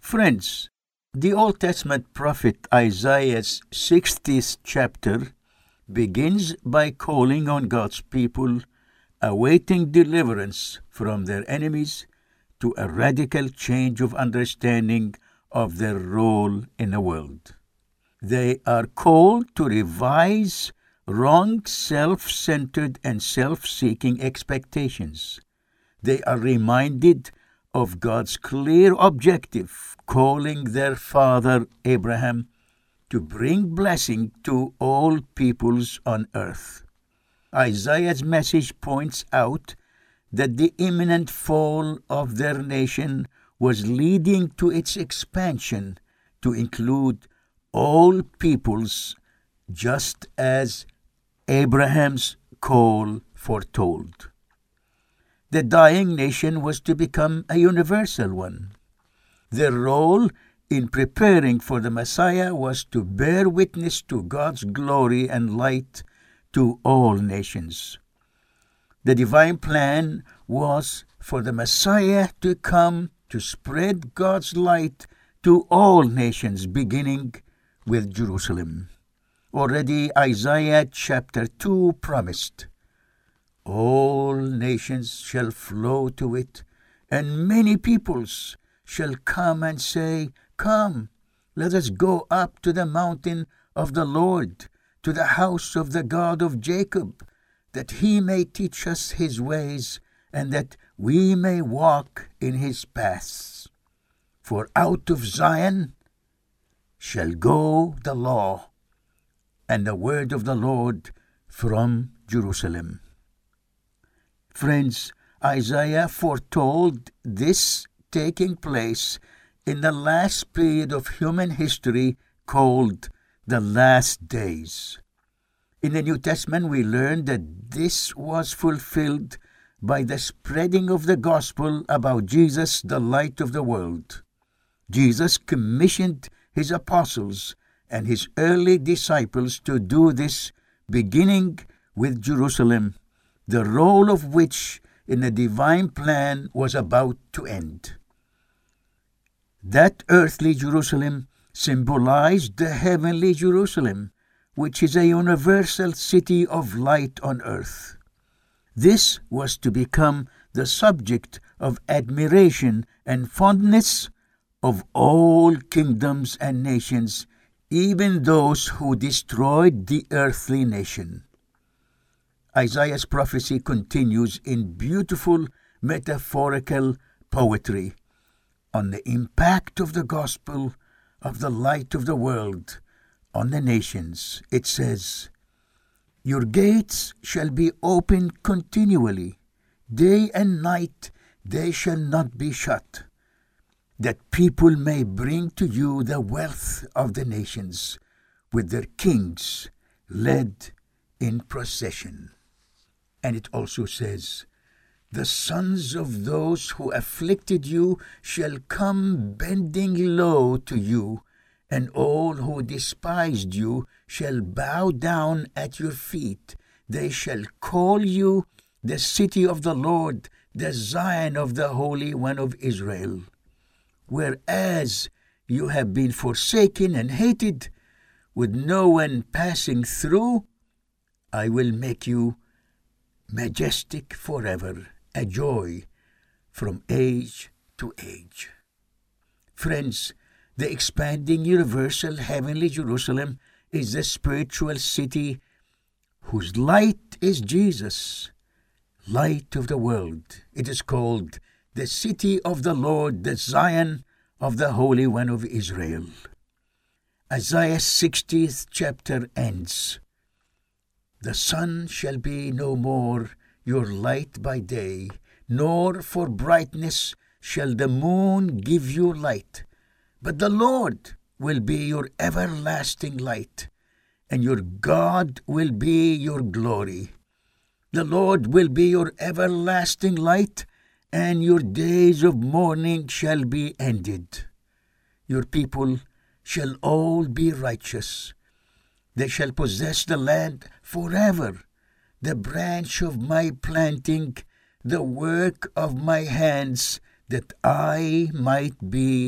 Friends, the Old Testament prophet Isaiah's 60th chapter begins by calling on God's people awaiting deliverance from their enemies to a radical change of understanding of their role in the world. They are called to revise wrong self-centered and self-seeking expectations. They are reminded of God's clear objective, calling their father Abraham to bring blessing to all peoples on earth. Isaiah's message points out that the imminent fall of their nation was leading to its expansion to include all peoples, just as Abraham's call foretold. The dying nation was to become a universal one. Their role in preparing for the Messiah was to bear witness to God's glory and light to all nations. The divine plan was for the Messiah to come to spread God's light to all nations, beginning with Jerusalem. Already Isaiah chapter 2 promised, "All nations shall flow to it, and many peoples shall come and say, 'Come, let us go up to the mountain of the Lord, to the house of the God of Jacob, that he may teach us his ways, and that we may walk in his paths. For out of Zion shall go the law, and the word of the Lord from Jerusalem." Friends, Isaiah foretold this taking place in the last period of human history called the last days. In the New Testament, we learn that this was fulfilled by the spreading of the gospel about Jesus, the light of the world. Jesus commissioned his apostles and his early disciples to do this, beginning with Jerusalem, the role of which in the divine plan was about to end. That earthly Jerusalem symbolized the heavenly Jerusalem, which is a universal city of light on earth. This was to become the subject of admiration and fondness of all kingdoms and nations, even those who destroyed the earthly nation. Isaiah's prophecy continues in beautiful metaphorical poetry on the impact of the gospel of the light of the world on the nations. It says, "Your gates shall be open continually, day and night they shall not be shut, that people may bring to you the wealth of the nations, with their kings led in procession." And it also says, "The sons of those who afflicted you shall come bending low to you, and all who despised you shall bow down at your feet. They shall call you the city of the Lord, the Zion of the Holy One of Israel. Whereas you have been forsaken and hated, with no one passing through, I will make you majestic forever, a joy from age to age." Friends, the expanding universal heavenly Jerusalem is the spiritual city whose light is Jesus, light of the world. It is called the city of the Lord, the Zion of the Holy One of Israel. Isaiah's 60th chapter ends, "The sun shall be no more your light by day, nor for brightness shall the moon give you light. But the Lord will be your everlasting light, and your God will be your glory. The Lord will be your everlasting light, and your days of mourning shall be ended. Your people shall all be righteous. They shall possess the land forever, the branch of my planting, the work of my hands, that I might be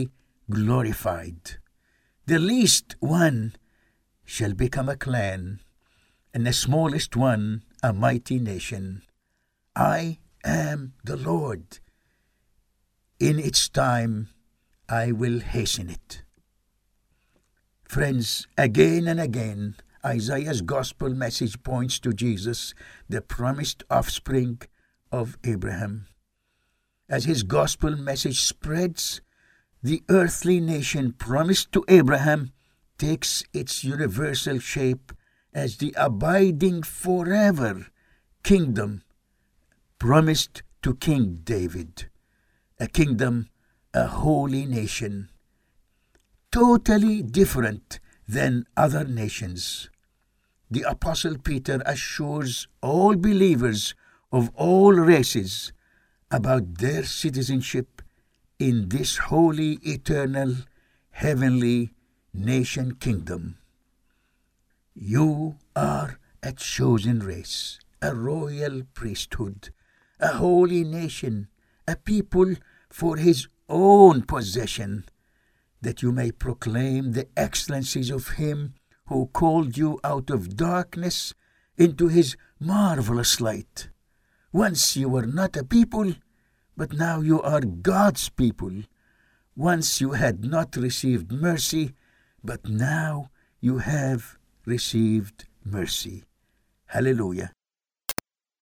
glorified. The least one shall become a clan, and the smallest one a mighty nation. I am the Lord. In its time I will hasten it. Friends, again and again, Isaiah's gospel message points to Jesus, the promised offspring of Abraham. As his gospel message spreads, the earthly nation promised to Abraham takes its universal shape as the abiding forever kingdom promised to King David, a kingdom, a holy nation, totally different than other nations. The Apostle Peter assures all believers of all races about their citizenship in this holy, eternal, heavenly nation kingdom. You are a chosen race, a royal priesthood, a holy nation, a people for his own possession, that you may proclaim the excellencies of him who called you out of darkness into his marvelous light. Once you were not a people, but now you are God's people. Once you had not received mercy, but now you have received mercy. Hallelujah.